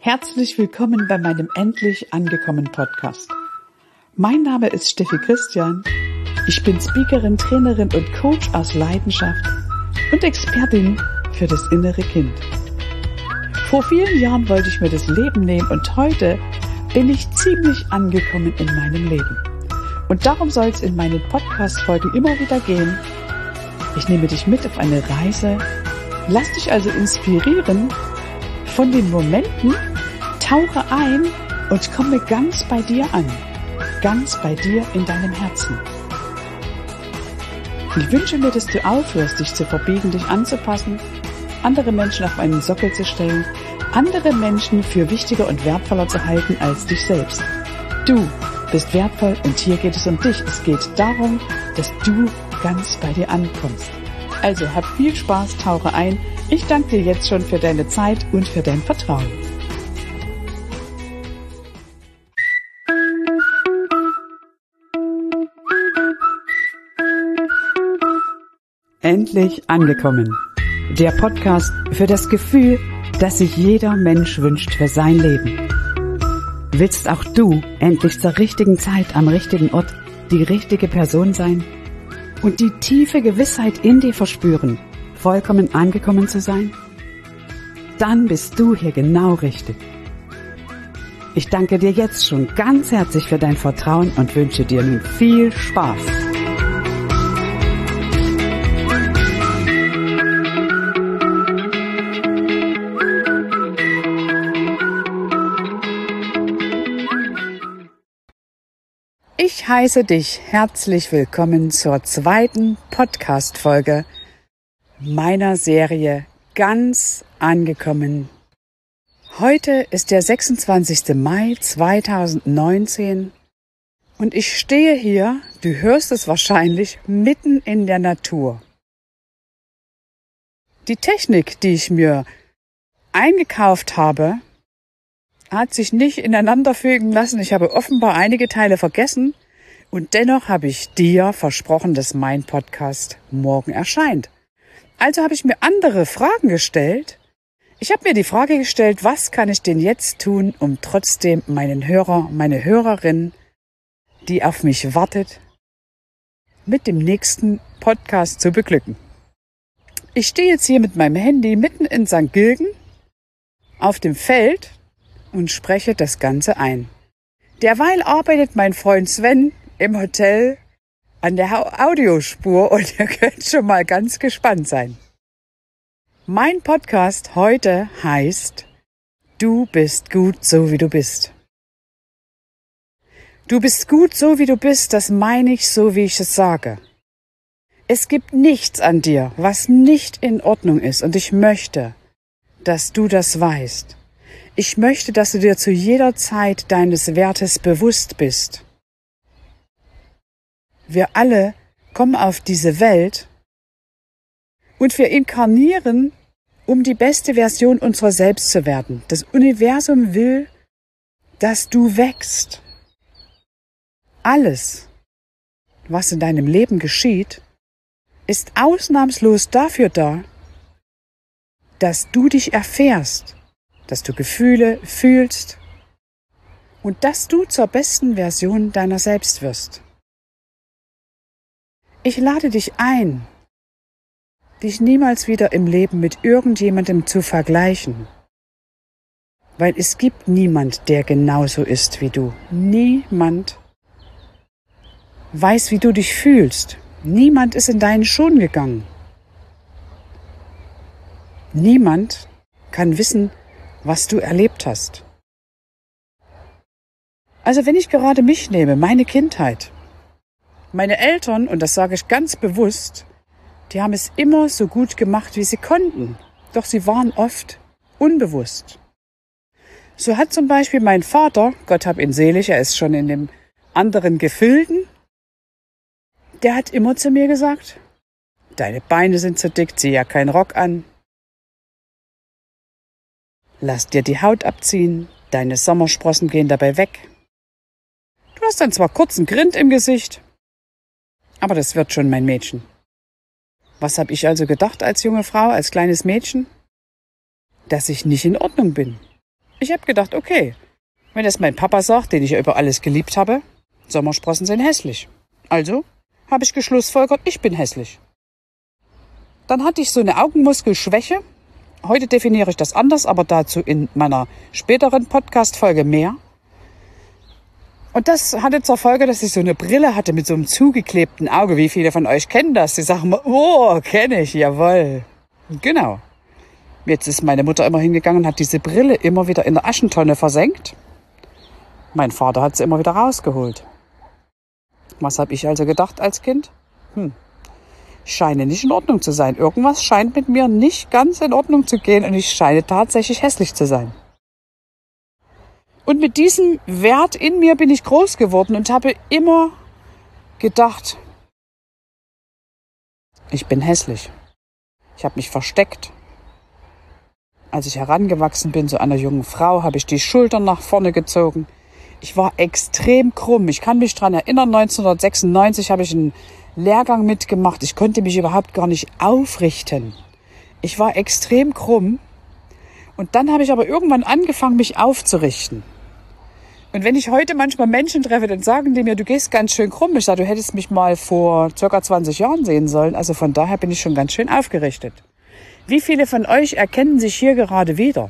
Herzlich willkommen bei meinem Endlich angekommen Podcast. Mein Name ist Steffi Christian. Ich bin Speakerin, Trainerin und Coach aus Leidenschaft und Expertin für das innere Kind. Vor vielen Jahren wollte ich mir das Leben nehmen und heute bin ich ziemlich angekommen in meinem Leben. Und darum soll es in meinen Podcast-Folgen immer wieder gehen. Ich nehme dich mit auf eine Reise, lass dich also inspirieren von den Momenten, tauche ein und komme ganz bei dir an, ganz bei dir in deinem Herzen. Ich wünsche mir, dass du aufhörst, dich zu verbiegen, dich anzupassen, andere Menschen auf einen Sockel zu stellen, andere Menschen für wichtiger und wertvoller zu halten als dich selbst. Du bist wertvoll und hier geht es um dich. Es geht darum, dass du ganz bei dir ankommst. Also hab viel Spaß, tauche ein. Ich danke dir jetzt schon für deine Zeit und für dein Vertrauen. Endlich angekommen. Der Podcast für das Gefühl, das sich jeder Mensch wünscht für sein Leben. Willst auch du endlich zur richtigen Zeit am richtigen Ort die richtige Person sein und die tiefe Gewissheit in dir verspüren, vollkommen angekommen zu sein? Dann bist du hier genau richtig. Ich danke dir jetzt schon ganz herzlich für dein Vertrauen und wünsche dir nun viel Spaß. Ich heiße dich herzlich willkommen zur zweiten Podcast-Folge meiner Serie Ganz angekommen. Heute ist der 26. Mai 2019 und ich stehe hier, du hörst es wahrscheinlich, mitten in der Natur. Die Technik, die ich mir eingekauft habe, hat sich nicht ineinander fügen lassen. Ich habe offenbar einige Teile vergessen und dennoch habe ich dir versprochen, dass mein Podcast morgen erscheint. Also habe ich mir andere Fragen gestellt. Ich habe mir die Frage gestellt, was kann ich denn jetzt tun, um trotzdem meinen Hörer, meine Hörerin, die auf mich wartet, mit dem nächsten Podcast zu beglücken. Ich stehe jetzt hier mit meinem Handy mitten in St. Gilgen auf dem Feld und spreche das Ganze ein. Derweil arbeitet mein Freund Sven im Hotel an der Audiospur und ihr könnt schon mal ganz gespannt sein. Mein Podcast heute heißt Du bist gut, so wie du bist. Du bist gut, so wie du bist, das meine ich so, wie ich es sage. Es gibt nichts an dir, was nicht in Ordnung ist und ich möchte, dass du das weißt. Ich möchte, dass du dir zu jeder Zeit deines Wertes bewusst bist. Wir alle kommen auf diese Welt und wir inkarnieren, um die beste Version unserer selbst zu werden. Das Universum will, dass du wächst. Alles, was in deinem Leben geschieht, ist ausnahmslos dafür da, dass du dich erfährst, dass du Gefühle fühlst und dass du zur besten Version deiner selbst wirst. Ich lade dich ein, dich niemals wieder im Leben mit irgendjemandem zu vergleichen, weil es gibt niemand, der genauso ist wie du. Niemand weiß, wie du dich fühlst. Niemand ist in deinen Schuhen gegangen. Niemand kann wissen, was du erlebt hast. Also wenn ich gerade mich nehme, meine Kindheit, meine Eltern, und das sage ich ganz bewusst, die haben es immer so gut gemacht, wie sie konnten. Doch sie waren oft unbewusst. So hat zum Beispiel mein Vater, Gott hab ihn selig, er ist schon in dem anderen Gefilden, der hat immer zu mir gesagt, deine Beine sind zu dick, zieh ja keinen Rock an. Lass dir die Haut abziehen, deine Sommersprossen gehen dabei weg. Du hast dann zwar kurzen Grind im Gesicht, aber das wird schon, mein Mädchen. Was habe ich also gedacht als junge Frau, als kleines Mädchen? Dass ich nicht in Ordnung bin. Ich habe gedacht, okay, wenn das mein Papa sagt, den ich ja über alles geliebt habe, Sommersprossen sind hässlich. Also habe ich geschlussfolgert, ich bin hässlich. Dann hatte ich so eine Augenmuskelschwäche. Heute definiere ich das anders, aber dazu in meiner späteren Podcast-Folge mehr. Und das hatte zur Folge, dass ich so eine Brille hatte mit so einem zugeklebten Auge. Wie viele von euch kennen das? Die sagen mal, oh, kenne ich, jawohl. Genau. Jetzt ist meine Mutter immer hingegangen und hat diese Brille immer wieder in der Aschentonne versenkt. Mein Vater hat sie immer wieder rausgeholt. Was habe ich also gedacht als Kind? Ich scheine nicht in Ordnung zu sein. Irgendwas scheint mit mir nicht ganz in Ordnung zu gehen und ich scheine tatsächlich hässlich zu sein. Und mit diesem Wert in mir bin ich groß geworden und habe immer gedacht, ich bin hässlich. Ich habe mich versteckt. Als ich herangewachsen bin zu einer jungen Frau, habe ich die Schultern nach vorne gezogen. Ich war extrem krumm. Ich kann mich daran erinnern, 1996 habe ich einen Lehrgang mitgemacht. Ich konnte mich überhaupt gar nicht aufrichten. Ich war extrem krumm. Und dann habe ich aber irgendwann angefangen, mich aufzurichten. Und wenn ich heute manchmal Menschen treffe, dann sagen die mir, du gehst ganz schön krumm. Ich sage, du hättest mich mal vor ca. 20 Jahren sehen sollen. Also von daher bin ich schon ganz schön aufgerichtet. Wie viele von euch erkennen sich hier gerade wieder?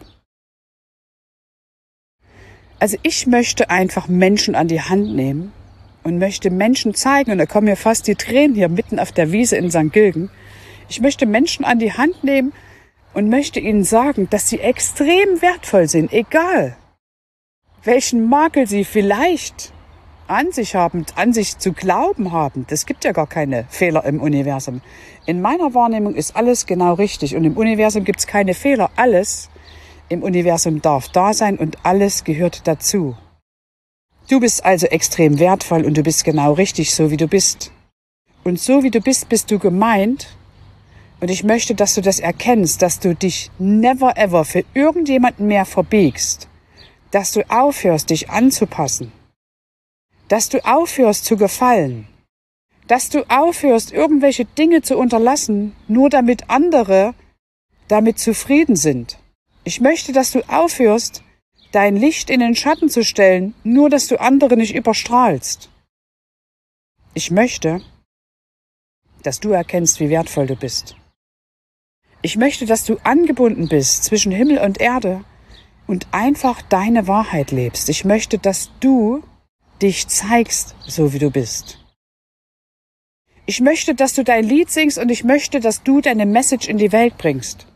Also ich möchte einfach Menschen an die Hand nehmen und möchte Menschen zeigen, und da kommen mir fast die Tränen hier mitten auf der Wiese in St. Gilgen. Ich möchte Menschen an die Hand nehmen und möchte ihnen sagen, dass sie extrem wertvoll sind, egal welchen Makel sie vielleicht an sich haben, an sich zu glauben haben. Das gibt ja gar keine Fehler im Universum. In meiner Wahrnehmung ist alles genau richtig und im Universum gibt es keine Fehler. Alles im Universum darf da sein und alles gehört dazu. Du bist also extrem wertvoll und du bist genau richtig, so wie du bist. Und so wie du bist, bist du gemeint. Und ich möchte, dass du das erkennst, dass du dich never ever für irgendjemanden mehr verbiegst. Dass du aufhörst, dich anzupassen. Dass du aufhörst zu gefallen. Dass du aufhörst, irgendwelche Dinge zu unterlassen, nur damit andere damit zufrieden sind. Ich möchte, dass du aufhörst, dein Licht in den Schatten zu stellen, nur dass du andere nicht überstrahlst. Ich möchte, dass du erkennst, wie wertvoll du bist. Ich möchte, dass du angebunden bist zwischen Himmel und Erde und einfach deine Wahrheit lebst. Ich möchte, dass du dich zeigst, so wie du bist. Ich möchte, dass du dein Lied singst und ich möchte, dass du deine Message in die Welt bringst.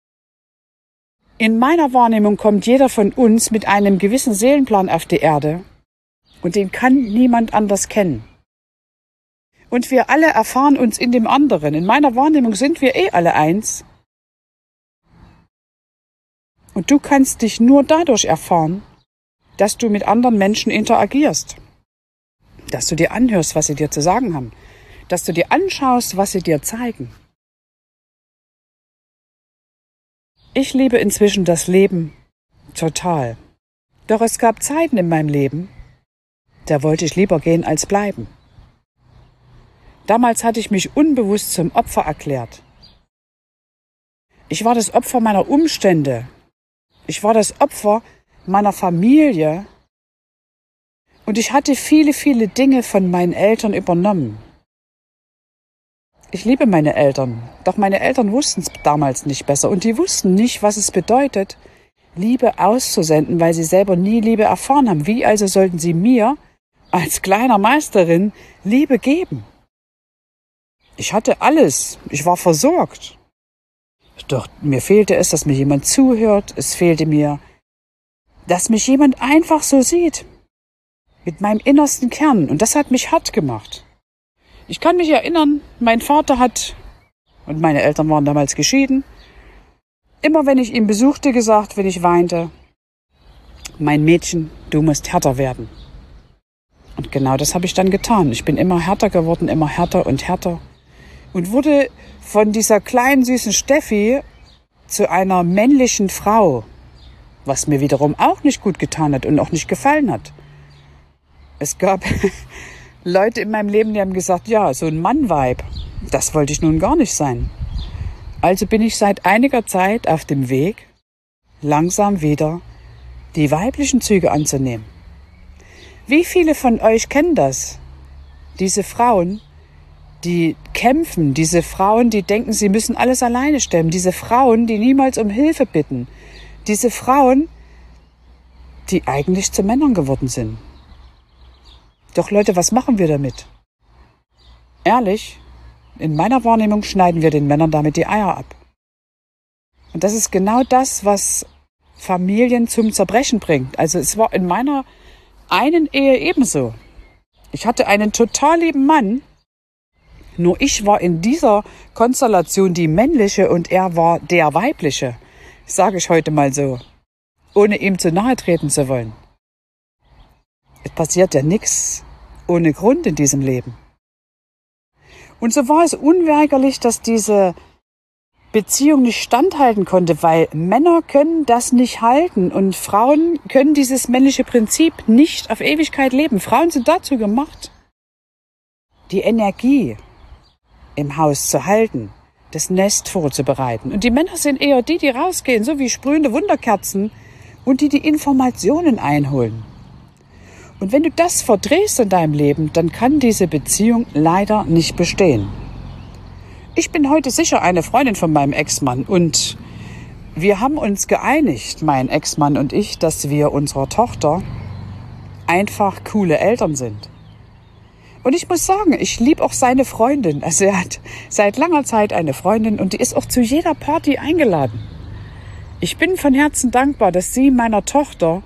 In meiner Wahrnehmung kommt jeder von uns mit einem gewissen Seelenplan auf die Erde und den kann niemand anders kennen. Und wir alle erfahren uns in dem anderen. In meiner Wahrnehmung sind wir alle eins. Und du kannst dich nur dadurch erfahren, dass du mit anderen Menschen interagierst. Dass du dir anhörst, was sie dir zu sagen haben. Dass du dir anschaust, was sie dir zeigen. Ich liebe inzwischen das Leben total. Doch es gab Zeiten in meinem Leben, da wollte ich lieber gehen als bleiben. Damals hatte ich mich unbewusst zum Opfer erklärt. Ich war das Opfer meiner Umstände. Ich war das Opfer meiner Familie. Und ich hatte viele, viele Dinge von meinen Eltern übernommen. Ich liebe meine Eltern, doch meine Eltern wussten es damals nicht besser. Und die wussten nicht, was es bedeutet, Liebe auszusenden, weil sie selber nie Liebe erfahren haben. Wie also sollten sie mir als kleiner Meisterin Liebe geben? Ich hatte alles. Ich war versorgt. Doch mir fehlte es, dass mir jemand zuhört. Es fehlte mir, dass mich jemand einfach so sieht. Mit meinem innersten Kern. Und das hat mich hart gemacht. Ich kann mich erinnern, mein Vater und meine Eltern waren damals geschieden, immer wenn ich ihn besuchte, gesagt, wenn ich weinte, mein Mädchen, du musst härter werden. Und genau das habe ich dann getan. Ich bin immer härter geworden, immer härter und härter. Und wurde von dieser kleinen, süßen Steffi zu einer männlichen Frau, was mir wiederum auch nicht gut getan hat und auch nicht gefallen hat. Es gab Leute in meinem Leben, die haben gesagt, ja, so ein Mann-Vibe, das wollte ich nun gar nicht sein. Also bin ich seit einiger Zeit auf dem Weg, langsam wieder die weiblichen Züge anzunehmen. Wie viele von euch kennen das? Diese Frauen, die kämpfen, diese Frauen, die denken, sie müssen alles alleine stemmen, diese Frauen, die niemals um Hilfe bitten, diese Frauen, die eigentlich zu Männern geworden sind. Doch Leute, was machen wir damit? Ehrlich, in meiner Wahrnehmung schneiden wir den Männern damit die Eier ab. Und das ist genau das, was Familien zum Zerbrechen bringt. Also es war in meiner einen Ehe ebenso. Ich hatte einen total lieben Mann, nur ich war in dieser Konstellation die männliche und er war der weibliche, sage ich heute mal so, ohne ihm zu nahe treten zu wollen. Es passiert ja nichts ohne Grund in diesem Leben. Und so war es unweigerlich, dass diese Beziehung nicht standhalten konnte, weil Männer können das nicht halten und Frauen können dieses männliche Prinzip nicht auf Ewigkeit leben. Frauen sind dazu gemacht, die Energie im Haus zu halten, das Nest vorzubereiten. Und die Männer sind eher die, die rausgehen, so wie sprühende Wunderkerzen und die Informationen einholen. Und wenn du das verdrehst in deinem Leben, dann kann diese Beziehung leider nicht bestehen. Ich bin heute sicher eine Freundin von meinem Ex-Mann und wir haben uns geeinigt, mein Ex-Mann und ich, dass wir unserer Tochter einfach coole Eltern sind. Und ich muss sagen, ich liebe auch seine Freundin. Also er hat seit langer Zeit eine Freundin und die ist auch zu jeder Party eingeladen. Ich bin von Herzen dankbar, dass sie meiner Tochter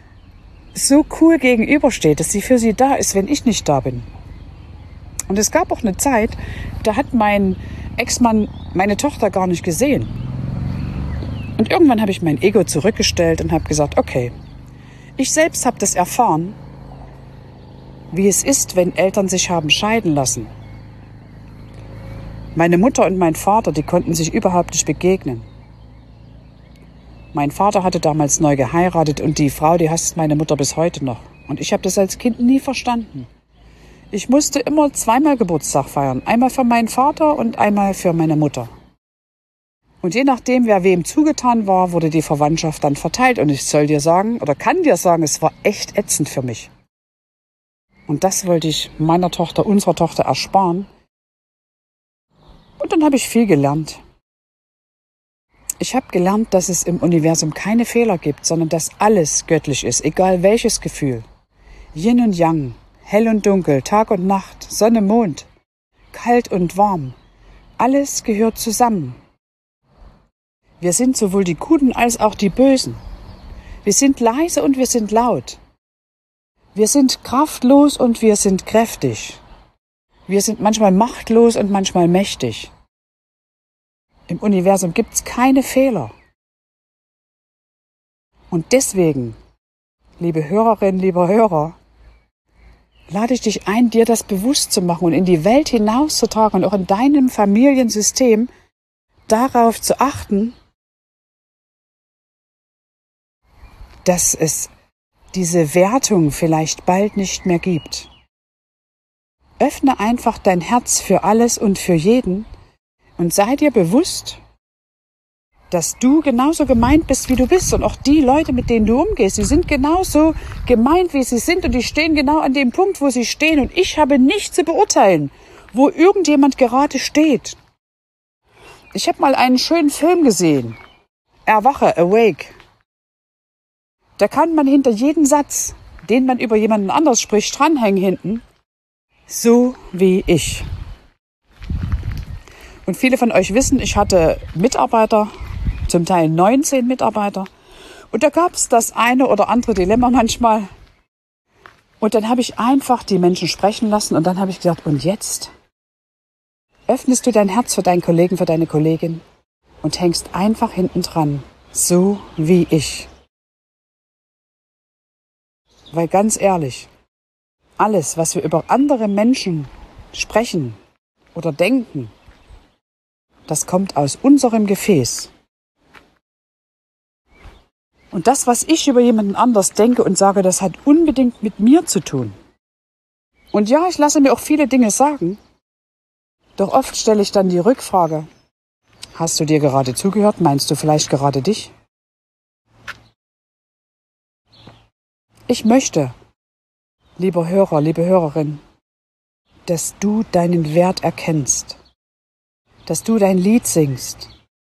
so cool gegenübersteht, dass sie für sie da ist, wenn ich nicht da bin. Und es gab auch eine Zeit, da hat mein Ex-Mann meine Tochter gar nicht gesehen. Und irgendwann habe ich mein Ego zurückgestellt und habe gesagt, okay, ich selbst habe das erfahren, wie es ist, wenn Eltern sich haben scheiden lassen. Meine Mutter und mein Vater, die konnten sich überhaupt nicht begegnen. Mein Vater hatte damals neu geheiratet und die Frau, die hasst meine Mutter bis heute noch. Und ich habe das als Kind nie verstanden. Ich musste immer zweimal Geburtstag feiern. Einmal für meinen Vater und einmal für meine Mutter. Und je nachdem, wer wem zugetan war, wurde die Verwandtschaft dann verteilt. Und ich soll dir sagen, oder kann dir sagen, es war echt ätzend für mich. Und das wollte ich meiner Tochter, unserer Tochter ersparen. Und dann habe ich viel gelernt. Ich habe gelernt, dass es im Universum keine Fehler gibt, sondern dass alles göttlich ist, egal welches Gefühl. Yin und Yang, hell und dunkel, Tag und Nacht, Sonne, Mond, kalt und warm. Alles gehört zusammen. Wir sind sowohl die Guten als auch die Bösen. Wir sind leise und wir sind laut. Wir sind kraftlos und wir sind kräftig. Wir sind manchmal machtlos und manchmal mächtig. Im Universum gibt's keine Fehler. Und deswegen, liebe Hörerin, lieber Hörer, lade ich dich ein, dir das bewusst zu machen und in die Welt hinauszutragen und auch in deinem Familiensystem darauf zu achten, dass es diese Wertung vielleicht bald nicht mehr gibt. Öffne einfach dein Herz für alles und für jeden und sei dir bewusst, dass du genauso gemeint bist, wie du bist. Und auch die Leute, mit denen du umgehst, die sind genauso gemeint, wie sie sind. Und die stehen genau an dem Punkt, wo sie stehen. Und ich habe nicht zu beurteilen, wo irgendjemand gerade steht. Ich habe mal einen schönen Film gesehen. Erwache, Awake. Da kann man hinter jedem Satz, den man über jemanden anders spricht, dranhängen hinten. So wie ich. Und viele von euch wissen, ich hatte Mitarbeiter, zum Teil 19 Mitarbeiter. Und da gab es das eine oder andere Dilemma manchmal. Und dann habe ich einfach die Menschen sprechen lassen und dann habe ich gesagt, und jetzt öffnest du dein Herz für deinen Kollegen, für deine Kollegin und hängst einfach hinten dran, so wie ich. Weil ganz ehrlich, alles, was wir über andere Menschen sprechen oder denken, das kommt aus unserem Gefäß. Und das, was ich über jemanden anders denke und sage, das hat unbedingt mit mir zu tun. Und ja, ich lasse mir auch viele Dinge sagen. Doch oft stelle ich dann die Rückfrage, hast du dir gerade zugehört? Meinst du vielleicht gerade dich? Ich möchte, lieber Hörer, liebe Hörerin, dass du deinen Wert erkennst, dass du dein Lied singst,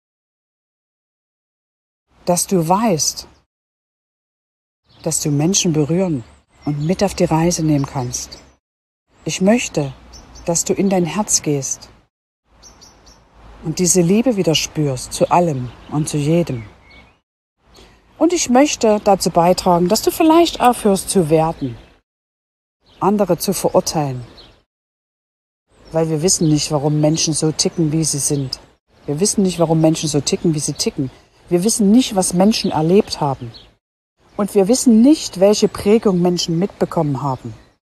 dass du weißt, dass du Menschen berühren und mit auf die Reise nehmen kannst. Ich möchte, dass du in dein Herz gehst und diese Liebe wieder spürst zu allem und zu jedem. Und ich möchte dazu beitragen, dass du vielleicht aufhörst zu werten, andere zu verurteilen, weil wir wissen nicht, warum Menschen so ticken, wie sie sind. Wir wissen nicht, warum Menschen so ticken, wie sie ticken. Wir wissen nicht, was Menschen erlebt haben. Und wir wissen nicht, welche Prägung Menschen mitbekommen haben.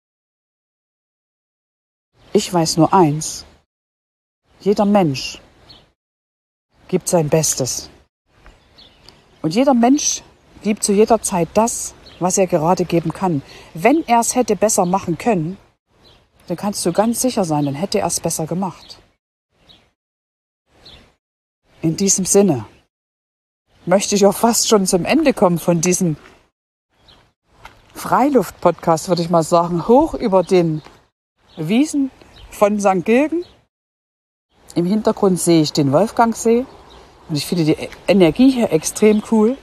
Ich weiß nur eins: Jeder Mensch gibt sein Bestes. Und jeder Mensch gibt zu jeder Zeit das, was er gerade geben kann. Wenn er es hätte besser machen können, dann kannst du ganz sicher sein, dann hätte er es besser gemacht. In diesem Sinne möchte ich auch fast schon zum Ende kommen von diesem Freiluft-Podcast, würde ich mal sagen, hoch über den Wiesen von St. Gilgen. Im Hintergrund sehe ich den Wolfgangsee und ich finde die Energie hier extrem cool.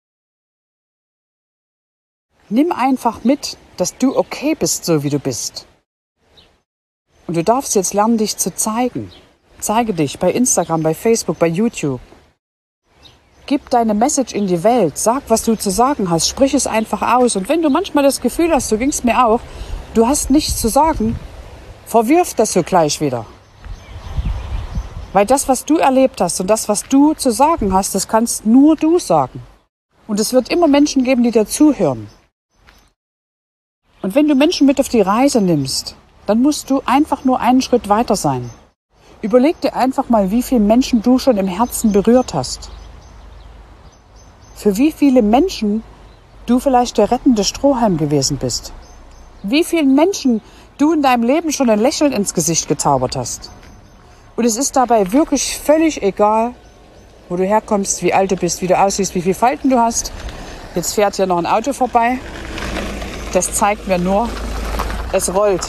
Nimm einfach mit, dass du okay bist, so wie du bist. Und du darfst jetzt lernen, dich zu zeigen. Zeige dich bei Instagram, bei Facebook, bei YouTube. Gib deine Message in die Welt. Sag, was du zu sagen hast. Sprich es einfach aus. Und wenn du manchmal das Gefühl hast, so ging es mir auch, du hast nichts zu sagen, verwirf das so gleich wieder. Weil das, was du erlebt hast und das, was du zu sagen hast, das kannst nur du sagen. Und es wird immer Menschen geben, die dir zuhören. Und wenn du Menschen mit auf die Reise nimmst, dann musst du einfach nur einen Schritt weiter sein. Überleg dir einfach mal, wie viele Menschen du schon im Herzen berührt hast. Für wie viele Menschen du vielleicht der rettende Strohhalm gewesen bist. Wie vielen Menschen du in deinem Leben schon ein Lächeln ins Gesicht gezaubert hast. Und es ist dabei wirklich völlig egal, wo du herkommst, wie alt du bist, wie du aussiehst, wie viele Falten du hast. Jetzt fährt hier noch ein Auto vorbei. Das zeigt mir nur, es rollt.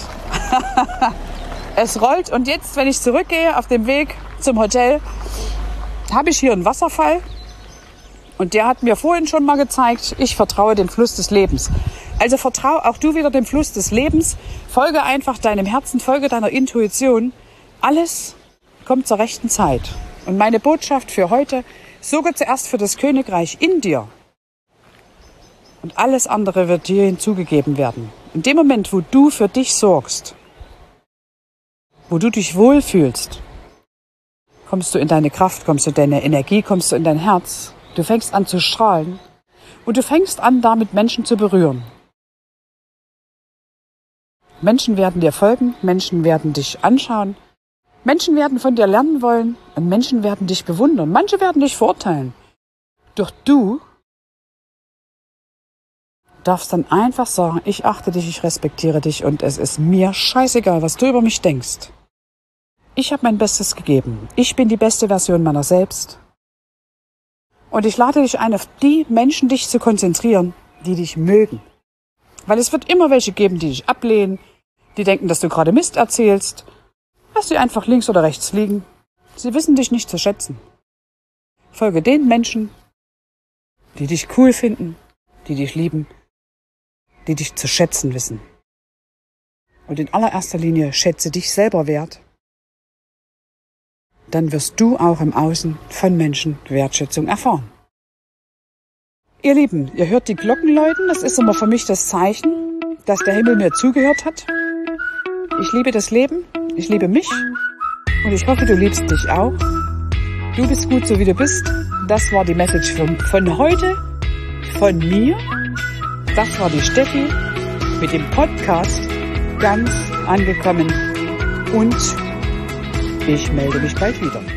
Es rollt und jetzt, wenn ich zurückgehe auf dem Weg zum Hotel, habe ich hier einen Wasserfall und der hat mir vorhin schon mal gezeigt, ich vertraue dem Fluss des Lebens. Also vertraue auch du wieder dem Fluss des Lebens, folge einfach deinem Herzen, folge deiner Intuition. Alles kommt zur rechten Zeit. Und meine Botschaft für heute: Sorge zuerst für das Königreich in dir und alles andere wird dir hinzugegeben werden. In dem Moment, wo du für dich sorgst, wo du dich wohlfühlst, kommst du in deine Kraft, kommst du in deine Energie, kommst du in dein Herz. Du fängst an zu strahlen und du fängst an, damit Menschen zu berühren. Menschen werden dir folgen, Menschen werden dich anschauen, Menschen werden von dir lernen wollen und Menschen werden dich bewundern. Manche werden dich verurteilen. Doch du darfst dann einfach sagen, ich achte dich, ich respektiere dich und es ist mir scheißegal, was du über mich denkst. Ich habe mein Bestes gegeben. Ich bin die beste Version meiner selbst. Und ich lade dich ein, auf die Menschen dich zu konzentrieren, die dich mögen. Weil es wird immer welche geben, die dich ablehnen, die denken, dass du gerade Mist erzählst. Lass sie einfach links oder rechts liegen. Sie wissen dich nicht zu schätzen. Folge den Menschen, die dich cool finden, die dich lieben, die dich zu schätzen wissen. Und in allererster Linie schätze dich selber wert. Dann wirst du auch im Außen von Menschen Wertschätzung erfahren. Ihr Lieben, ihr hört die Glocken läuten. Das ist immer für mich das Zeichen, dass der Himmel mir zugehört hat. Ich liebe das Leben, ich liebe mich und ich hoffe, du liebst dich auch. Du bist gut, so wie du bist. Das war die Message von heute, von mir. Das war die Steffi mit dem Podcast Ganz angekommen und ich melde mich bald wieder.